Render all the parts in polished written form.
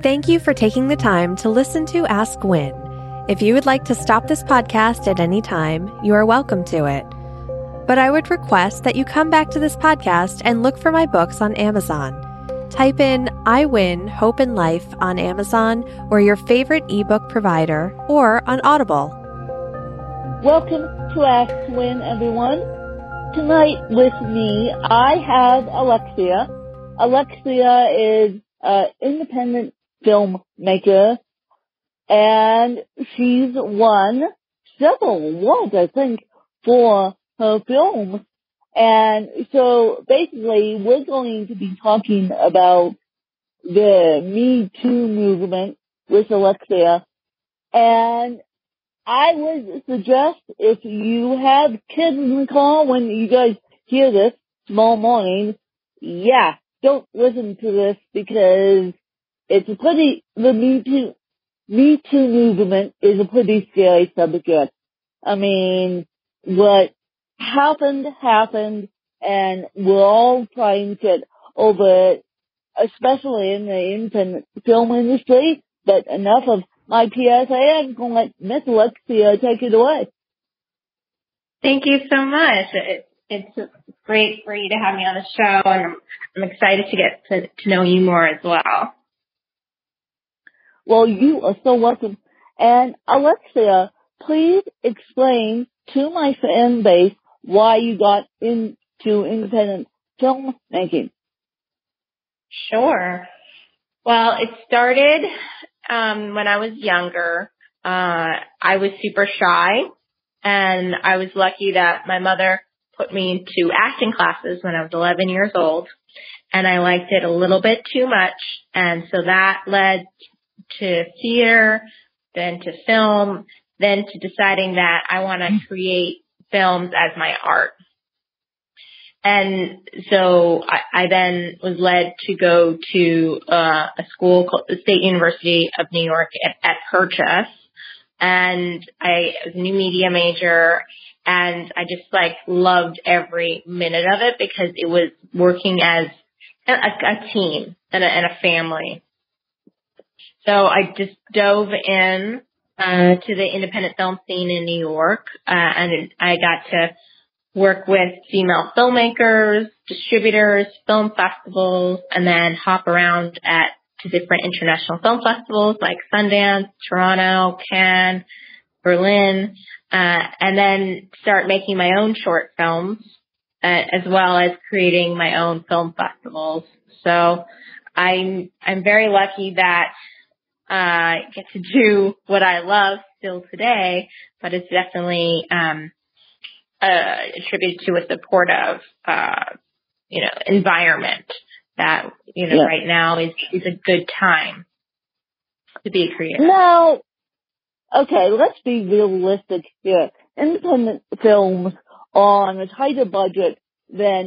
Thank you for taking the time to listen to Ask Win. If you would like to stop this podcast at any time, you are welcome to it. But I would request that you come back to this podcast and look for my books on Amazon. Type in I Win, Hope in Life on Amazon or your favorite ebook provider or on Audible. Welcome to Ask Win, everyone. Tonight with me, I have Alexia. Alexia is an independent filmmaker, and she's won several awards, I think, for her films. And so basically, we're going to be talking about the Me Too movement with Alexia. And I would suggest if you have kids in the car when you guys hear this tomorrow morning, don't listen to this because it's the Me Too movement is a pretty scary subject. I mean, what happened, and we're all trying to get over it, especially in the independent film industry. But enough of my PSA. I'm going to let Miss Alexia take it away. Thank you so much. It's great for you to have me on the show, and I'm excited to get to know you more as well. Well, you are so welcome. And Alexia, please explain to my fan base why you got into independent filmmaking. Sure. Well, it started when I was younger. I was super shy, and I was lucky that my mother put me into acting classes when I was 11 years old, and I liked it a little bit too much, and so that led to theater, then to film, then to deciding that I want to create films as my art. And so I then was led to go to a school called the State University of New York at Purchase. And I was a new media major, and I just loved every minute of it because it was working as a team and a family. So I just dove in to the independent film scene in New York, and I got to work with female filmmakers, distributors, film festivals, and then hop around to different international film festivals like Sundance, Toronto, Cannes, Berlin, and then start making my own short films, as well as creating my own film festivals. So I'm very lucky that I get to do what I love still today, but it's definitely attributed to a supportive, environment that, right now is a good time to be a creator. Now, okay, let's be realistic here. Independent films are on a tighter budget than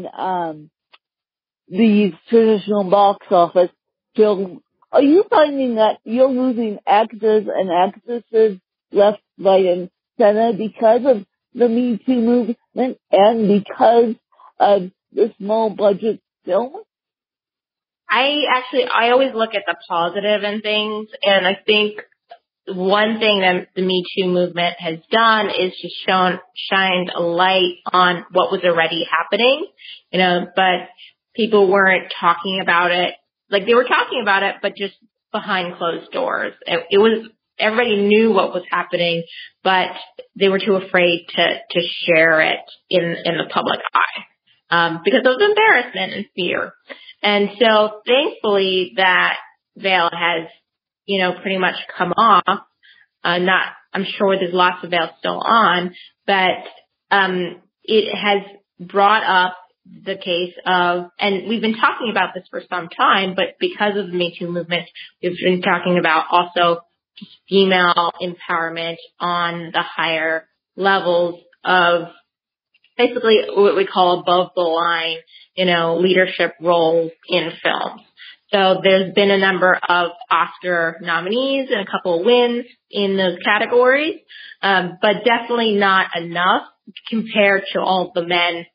the traditional box office film. Are you finding that you're losing actors and actresses left, right, and center because of the Me Too movement and because of the small budget film? I always look at the positive in things, and I think one thing that the Me Too movement has done is just shined a light on what was already happening, but people weren't talking about it. They were talking about it, but just behind closed doors. It was, everybody knew what was happening, but they were too afraid to share it in the public eye, because of embarrassment and fear. And so thankfully that veil has, pretty much come off. I'm sure there's lots of veils still on, but, it has brought up the case of, and we've been talking about this for some time, but because of the Me Too movement, we've been talking about also just female empowerment on the higher levels of basically what we call above the line, leadership roles in films. So there's been a number of Oscar nominees and a couple of wins in those categories, but definitely not enough compared to all the men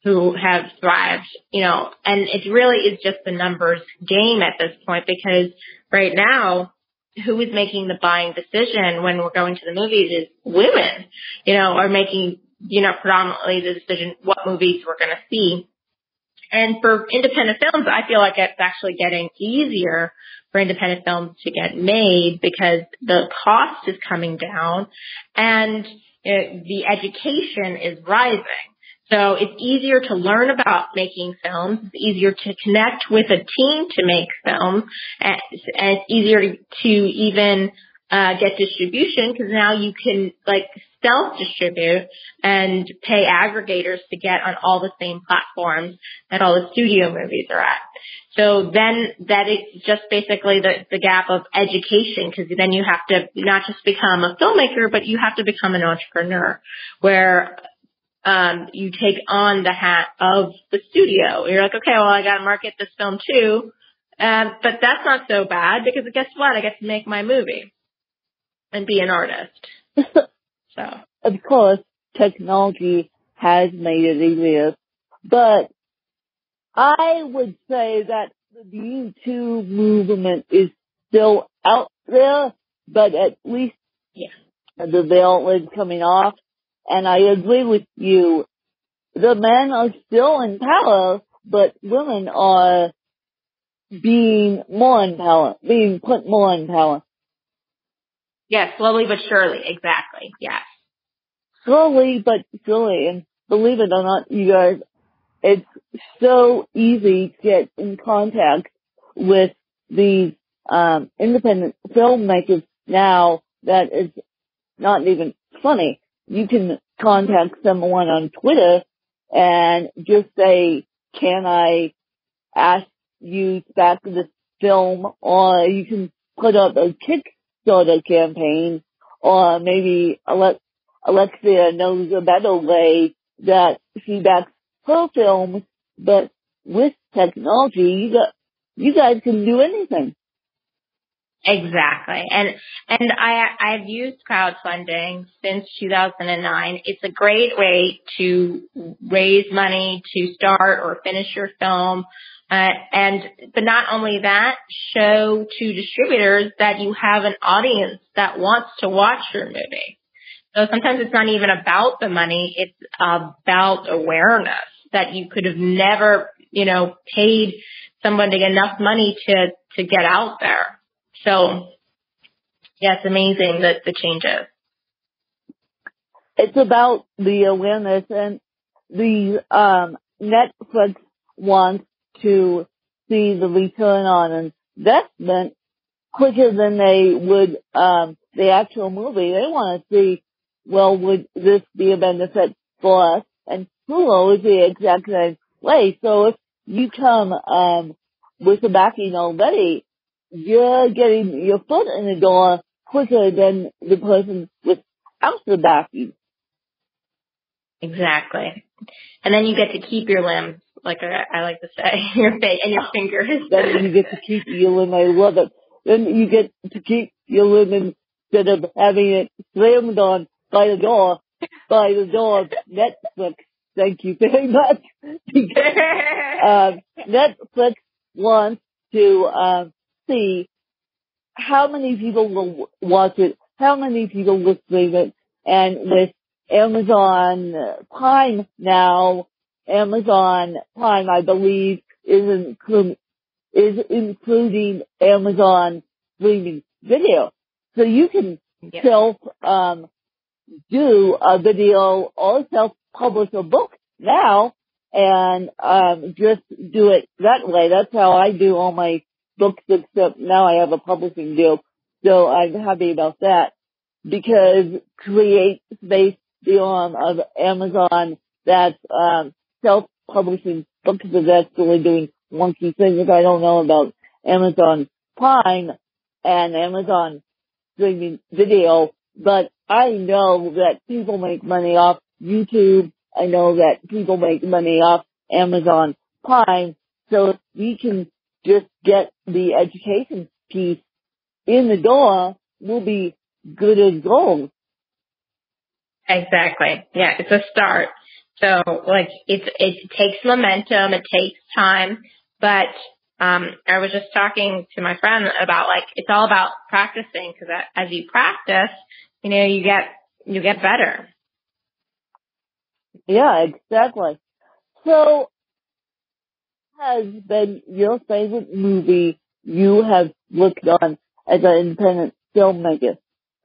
who have thrived, and it really is just the numbers game at this point, because right now, who is making the buying decision when we're going to the movies is women, are making, predominantly the decision what movies we're going to see. And for independent films, I feel like it's actually getting easier for independent films to get made because the cost is coming down and the education is rising. So it's easier to learn about making films. It's easier to connect with a team to make films. And it's easier to even get distribution, because now you can self-distribute and pay aggregators to get on all the same platforms that all the studio movies are at. So then that is just basically the gap of education, because then you have to not just become a filmmaker, but you have to become an entrepreneur, where you take on the hat of the studio. You're like, okay, well, I got to market this film too. But that's not so bad, because guess what? I get to make my movie and be an artist. So, of course, technology has made it easier, but I would say that the YouTube movement is still out there, but at least the veil is coming off. And I agree with you. The men are still in power, but women are being put more in power. Yes, slowly but surely. Exactly. Yes. Slowly but surely. And believe it or not, you guys, it's so easy to get in contact with these independent filmmakers now that it's not even funny. You can contact someone on Twitter and just say, can I ask you to back this film? Or you can put up a Kickstarter campaign, or maybe Alexia knows a better way that she backs her films. But with technology, you guys can do anything. Exactly. And I've used crowdfunding since 2009. It's a great way to raise money to start or finish your film. But not only that, show to distributors that you have an audience that wants to watch your movie. So sometimes it's not even about the money. It's about awareness that you could have never, paid someone to get enough money to get out there. So, yeah, it's amazing the changes. It's about the awareness, and the Netflix wants to see the return on investment quicker than they would the actual movie. They want to see, well, would this be a benefit for us? And Hulu is the exact same way. So if you come with the backing already, you're getting your foot in the door quicker than the person without the backing. Exactly. And then you get to keep your limbs, like I like to say, your face and your fingers. Then you get to keep your limb. I love it. Then you get to keep your limb instead of having it slammed on by the door of Netflix. Thank you very much. Netflix wants to see how many people will watch it, how many people will stream it, and with Amazon Prime now, Amazon Prime, I believe, is including Amazon streaming video. So you can do a video or self-publish a book now and just do it that way. That's how I do all my books, except now I have a publishing deal. So I'm happy about that, because create space beyond of Amazon that's self-publishing books is actually doing wonky things. I don't know about Amazon Prime and Amazon streaming video, but I know that people make money off YouTube. I know that people make money off Amazon Prime. So if we can just get the education piece in the door, we'll be good as gold. Exactly. Yeah, it's a start. So like it takes momentum, it takes time, but I was just talking to my friend about like it's all about practicing because as you practice, you get better. Yeah, exactly. So, has been your favorite movie you have looked on as an independent filmmaker?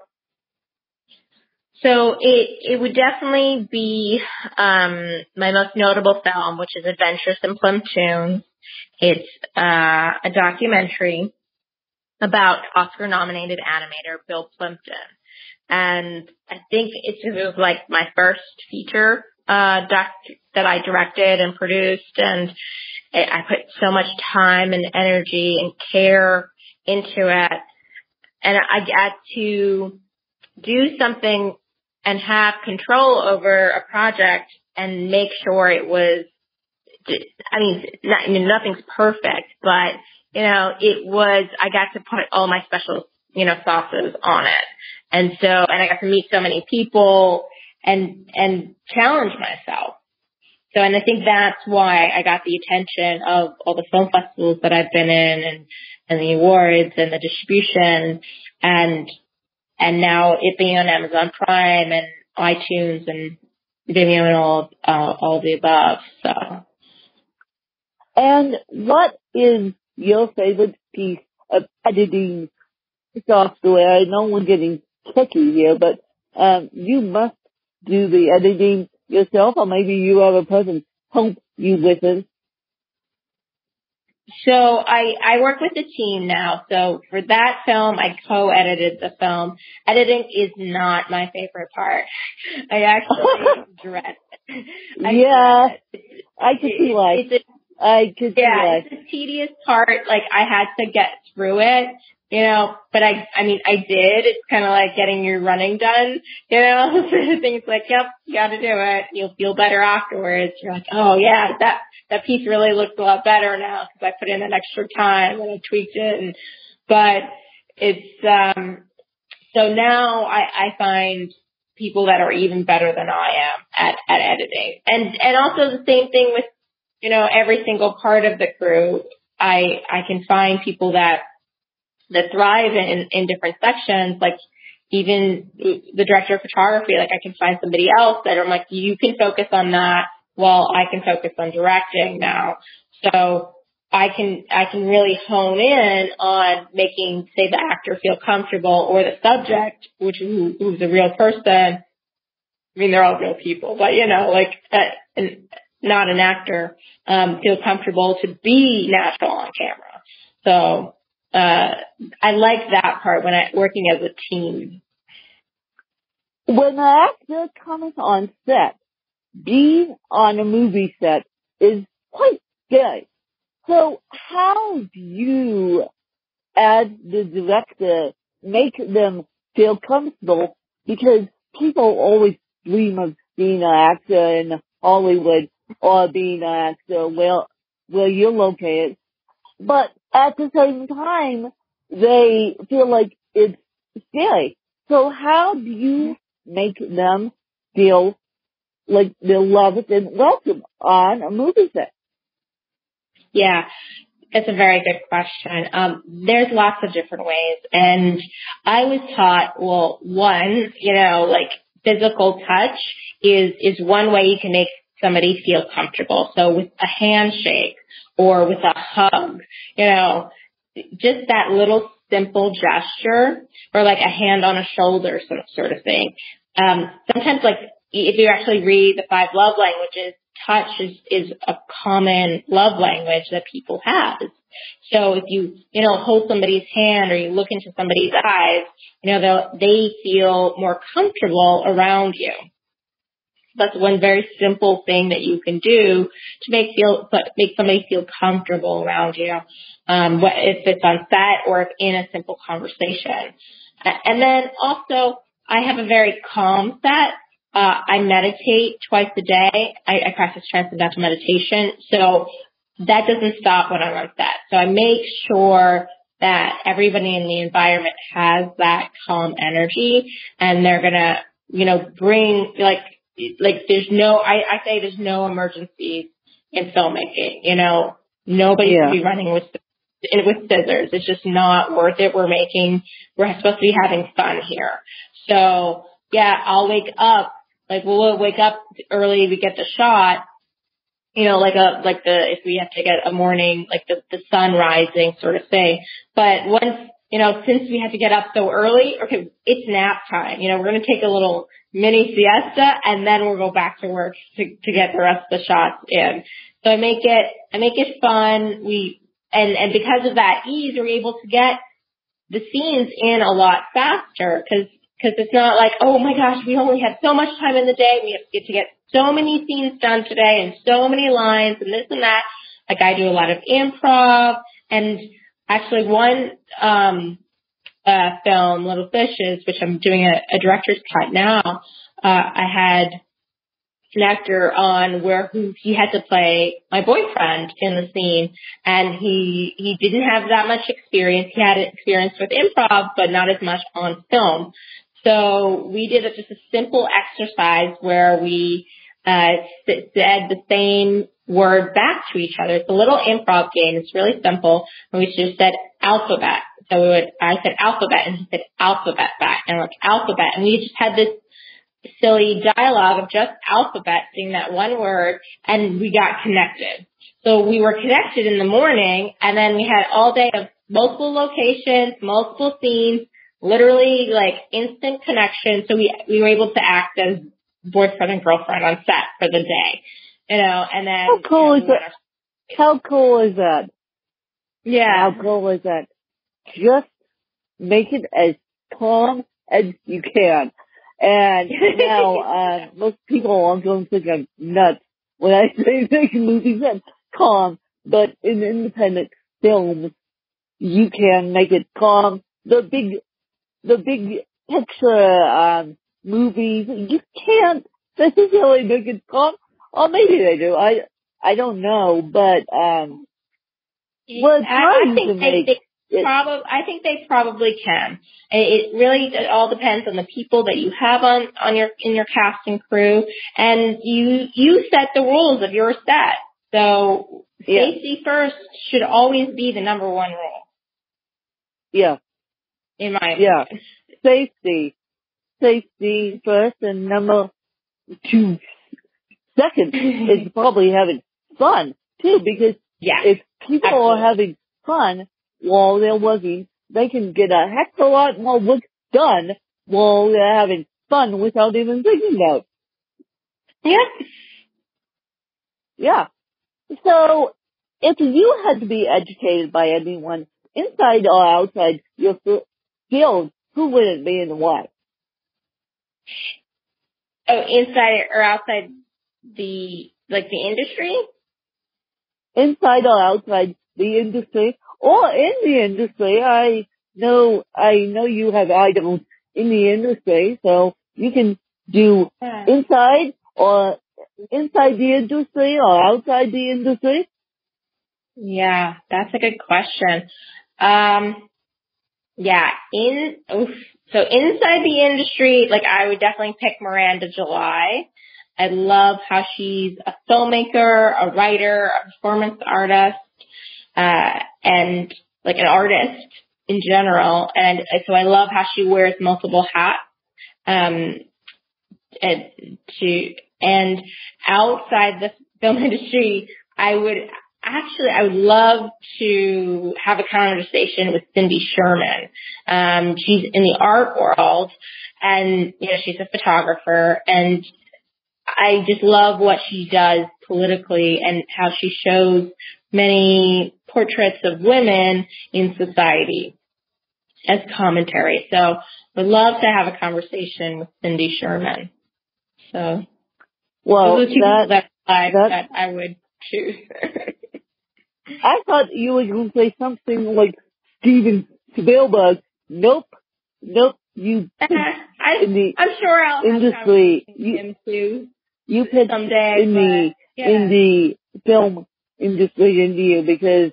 So it would definitely be my most notable film, which is Adventures in Plumtoon. It's a documentary about Oscar-nominated animator Bill Plimpton. And I think it was like my first feature doc that I directed and produced, and I put so much time and energy and care into it. And I got to do something and have control over a project and make sure it was, nothing's perfect, but, I got to put all my special, sauces on it. And I got to meet so many people and challenge myself. So, and I think that's why I got the attention of all the film festivals that I've been in and the awards and the distribution and now it being on Amazon Prime and iTunes and Vimeo and all the above. So. And what is your favorite piece of editing software? I know we're getting techy here, but you must do the editing yourself, or maybe you have a person help you with it. So I work with the team now. So for that film, I co-edited the film. Editing is not my favorite part. I actually dread it. I could see why. It's a tedious part. Like I had to get through it, but I did. It's kind of like getting your running done, things like, yep, you got to do it. You'll feel better afterwards. You're like, oh yeah, that piece really looks a lot better now because I put in an extra time and I tweaked it. But it's, so now I find people that are even better than I am at editing. And also the same thing with, every single part of the crew. I can find people that thrive in different sections, like even the director of photography, like I can find somebody else that I'm like, you can focus on that while I can focus on directing now. So I can really hone in on making, say, the actor feel comfortable or the subject, who's a real person. They're all real people, but not an actor, feel comfortable to be natural on camera. So, I like that part when working as a team. When an actor comes on set, being on a movie set is quite scary. So how do you, as the director, make them feel comfortable? Because people always dream of being an actor in Hollywood or being an actor where you're located. But at the same time, they feel like it's scary. So how do you make them feel like they're loved and welcome on a movie set? Yeah, that's a very good question. There's lots of different ways. And I was taught, well, one, like physical touch is one way you can make somebody feel comfortable. So with a handshake or with a hug, just that little simple gesture or like a hand on a shoulder sort of thing. Sometimes like if you actually read the 5 love languages, touch is a common love language that people have. So if you, hold somebody's hand or you look into somebody's eyes, they feel more comfortable around you. That's one very simple thing that you can do to make somebody feel comfortable around you. If it's on set or if in a simple conversation. And then also I have a very calm set. I meditate twice a day. I practice transcendental meditation. So that doesn't stop when I'm on set. So I make sure that everybody in the environment has that calm energy and they're going to, bring, like, like there's no, I say there's no emergencies in filmmaking. You know, nobody should be running with scissors. It's just not worth it. We're supposed to be having fun here. So yeah, I'll wake up, like we'll wake up early to get the shot, you know, if we have to get a morning, like the sun rising sort of thing. But once, you know, since we have to get up so early, okay, it's nap time. You know, we're going to take a little mini siesta and then we'll go back to work to get the rest of the shots in. So I make it fun. And because of that ease, we're able to get the scenes in a lot faster because it's not like, oh my gosh, we only have so much time in the day. We have to get so many scenes done today and so many lines and this and that. Like I do a lot of improv, and actually one film, Little Fishes, which I'm doing a director's cut now, I had an actor on who he had to play my boyfriend in the scene, and he didn't have that much experience. He had experience with improv, but not as much on film. So we did just a simple exercise where we said the same word back to each other. It's a little improv game. It's really simple. And we just said alphabet. So I said alphabet, and he said alphabet back, and we're like alphabet, and we just had this silly dialogue of just alphabet, saying that one word, and we got connected. So we were connected in the morning, and then we had all day of multiple locations, multiple scenes, literally like instant connection. So we were able to act as boyfriend and girlfriend on set for the day, you know. And then how cool is that? How cool is that? Yeah, how cool is that? Just make it as calm as you can. And now, most people are going to think I'm nuts when I say make movies that's calm, but in independent films, you can make it calm. The big picture, movies, you can't necessarily make it calm. Or maybe they do. I don't know, but, I think they probably can. It really all depends on the people that you have in your cast and crew, and you set the rules of your set. So safety first should always be the number one rule. Yeah. In my opinion. Safety first, and number 2 second is probably having fun too, because if people are having fun while they're working, they can get a heck of a lot more work done while they're having fun without even thinking about it. Yeah. So, if you had to be educated by anyone, inside or outside your field, who would it be and why? Oh, inside or outside the industry? Inside or outside the industry, or in the industry. I know you have idols in the industry, so you can do inside the industry or outside the industry. Yeah, that's a good question. So inside the industry, like I would definitely pick Miranda July. I love how she's a filmmaker, a writer, a performance artist, and like an artist in general. And so I love how she wears multiple hats. And outside the film industry, I would love to have a conversation with Cindy Sherman. She's in the art world, and she's a photographer, and I just love what she does politically and how she shows many portraits of women in society as commentary. So I'd love to have a conversation with Cindy Sherman. So those are two people that I would choose. I thought you were going to say something like Steven Spielberg. Nope. You I'm sure I'll industry. Have him too. You picked someday in the film industry in you, because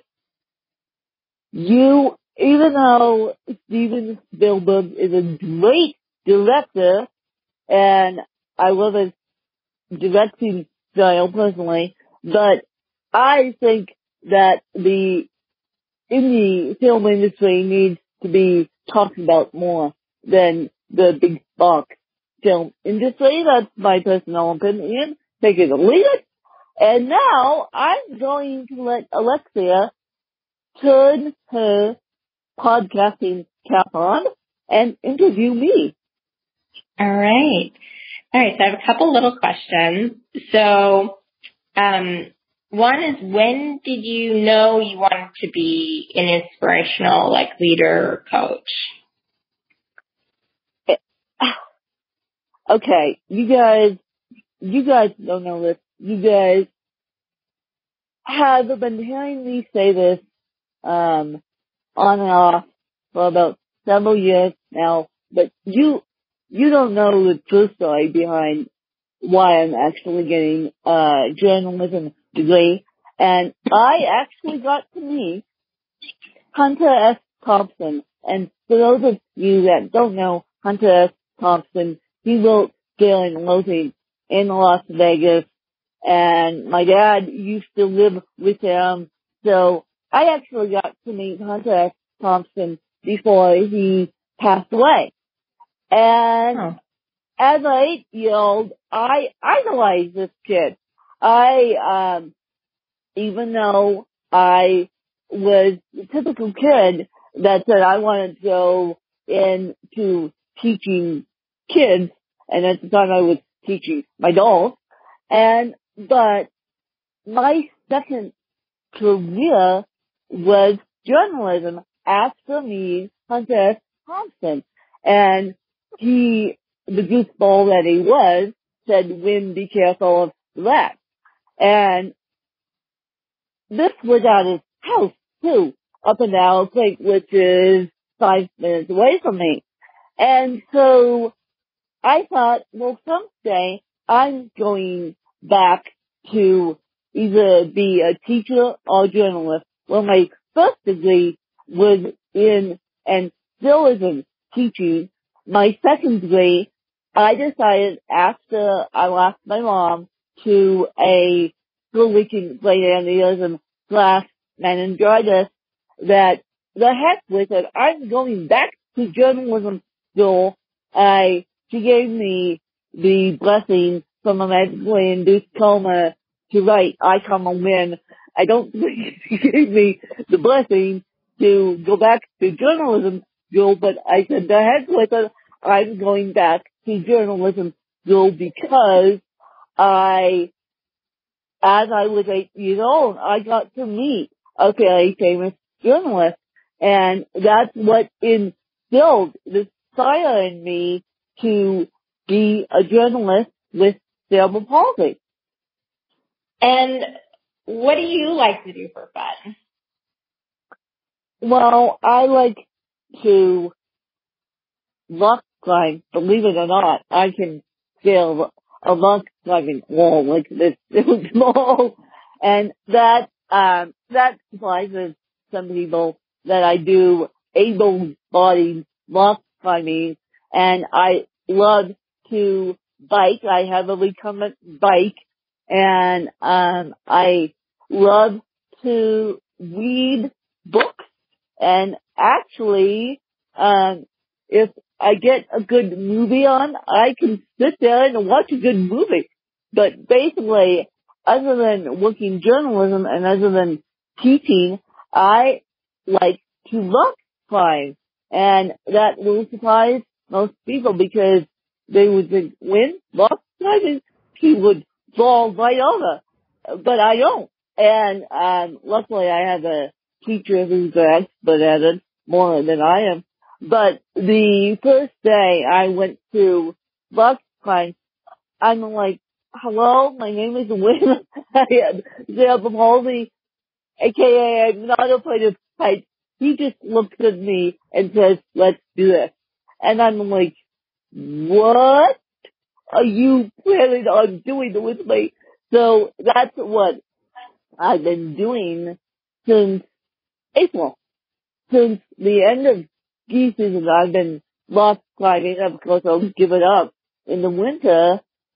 you, even though Steven Spielberg is a great director, and I love his directing style personally, but I think that in the film industry needs to be talked about more than the big box film industry. That's my personal opinion. Take it or leave it. And now I'm going to let Alexia turn her podcasting cap on and interview me. All right. So I have a couple little questions. So, one is, when did you know you wanted to be an inspirational, leader or coach? Okay, you guys don't know this. You guys have been hearing me say this, on and off for about several years now, but you don't know the true story behind why I'm actually getting a journalism degree. And I actually got to meet Hunter S. Thompson. And for those of you that don't know Hunter S. Thompson, he wrote Fear and Loathing in Las Vegas. And my dad used to live with him. So I actually got to meet Hunter S. Thompson before he passed away. And as an 8-year-old, I idolized this kid. Even though I was the typical kid that said I wanted to go into teaching kids, and at the time I was teaching my dolls, but my second career was journalism after meeting Hunter S. Thompson. And the goofball that he was, said, "Win, be careful of that." And this was at his house, too, up in Owl Creek, which is 5 minutes away from me. And so I thought, well, someday I'm going back to either be a teacher or journalist. Well, my first degree was in, and still is in, teaching. My second degree, I decided after I lost my mom to a school-leaking aneurysm / meningitis that the heck with it, I'm going back to journalism school. She gave me the blessing from a medically induced coma to write I Come a Win. I don't think she gave me the blessing to go back to journalism school, but I said, the heck with it, I'm going back to journalism school because as I was 8 years old, I got to meet a very famous journalist, and that's what instilled this fire in me to be a journalist with cerebral palsy. And what do you like to do for fun? Well, I like to rock climb. Believe it or not, I can scale a rock climbing wall like this. It was small, and that surprises some people that I do able-bodied rock climbing, and I love to bike. I have a recumbent bike, and I love to read books. And actually, if I get a good movie on, I can sit there and watch a good movie. But basically, other than working journalism and other than teaching, I like to rock climb. And that will surprise most people because they would think, when rock climbing, he would fall right over. But I don't. And luckily I have a teacher who's an expert at it, more than I am. But the first day I went to rock climb, I'm like, hello, my name is Win. I have cerebral palsy, aka I'm not afraid of heights. He just looks at me and says, let's do this. And I'm like, what are you planning on doing with me? So that's what I've been doing since April. Since the end of ski season, I've been rock climbing. Of course, I'll give it up in the winter.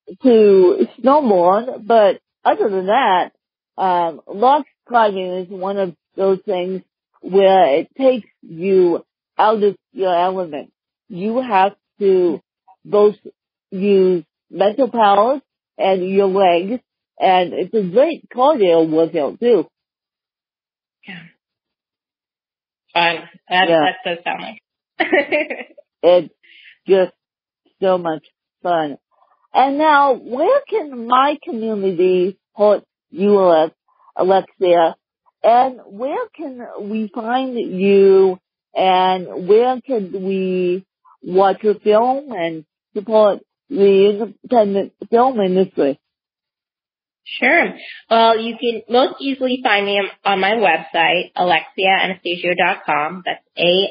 to snowboard, but other than that, rock climbing is one of those things where it takes you out of your element. You have to both use mental powers and your legs, and it's a great cardio workout too. Yeah. Fun. That does sound like. It's just so much fun. And now, where can my community support you, Alexia? And where can we find you? And where can we watch your film and support the independent film industry? Sure. Well, you can most easily find me on my website, alexiaanastasio.com. That's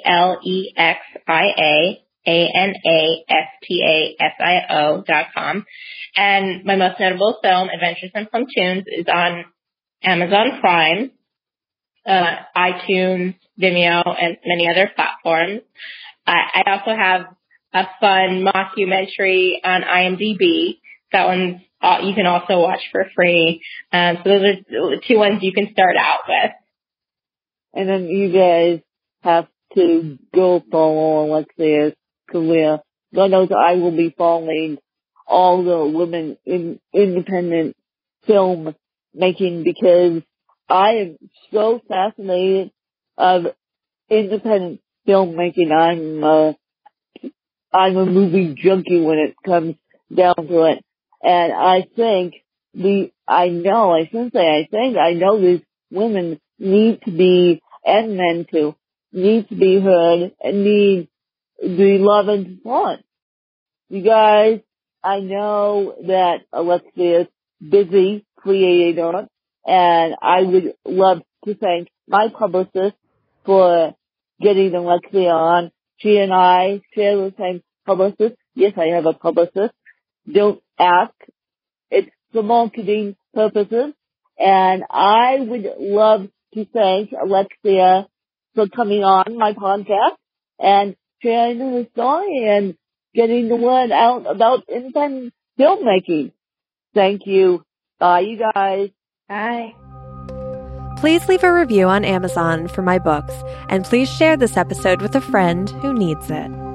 ALEXIAANASTASIO.com. And my most notable film, Adventures in Plumtoons, is on Amazon Prime, iTunes, Vimeo, and many other platforms. I also have a fun mockumentary on IMDb. That one's you can also watch for free. So those are the two ones you can start out with. And then you guys have to go follow Alexia's career. God knows I will be following all the women in independent film making because I am so fascinated of independent filmmaking. I'm a movie junkie when it comes down to it. And I think I know these women need to be, and men too, need to be heard and need to be loved and support. You guys, I know that Alexia is busy creator, and I would love to thank my publicist for getting Alexia on. She and I share the same publicist. Yes, I have a publicist. Don't ask. It's for marketing purposes. And I would love to thank Alexia for coming on my podcast and sharing her story and getting the word out about independent filmmaking. Thank you. Bye, you guys. Bye. Please leave a review on Amazon for my books, and please share this episode with a friend who needs it.